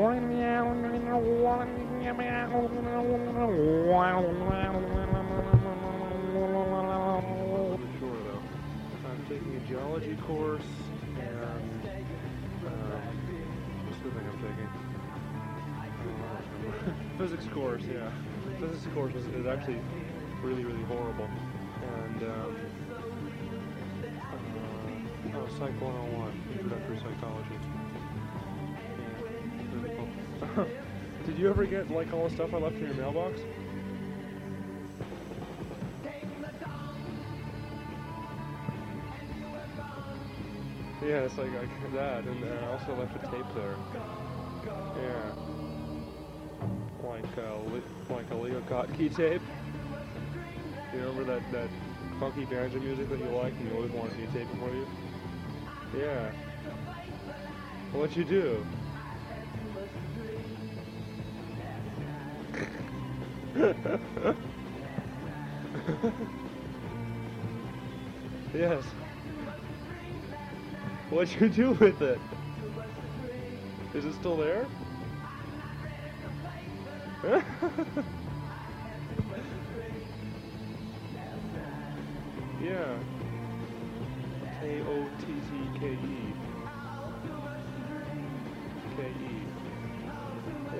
Sure though. I'm taking a geology course and what's the thing I'm taking? Physics course, yeah. Physics course is actually really, really horrible. And Psych 101, Introductory Psychology. Yeah, really cool. Did you ever get like all the stuff I left in your mailbox? Yeah, it's like that, and I also left a tape there. Yeah, like a Leo Kottke tape. You remember that funky banjo music that you like and you always wanted me to tape it for you? Yeah. What'd you do? Yes. What'd you do with it? Is it still there? Yeah. Kottke.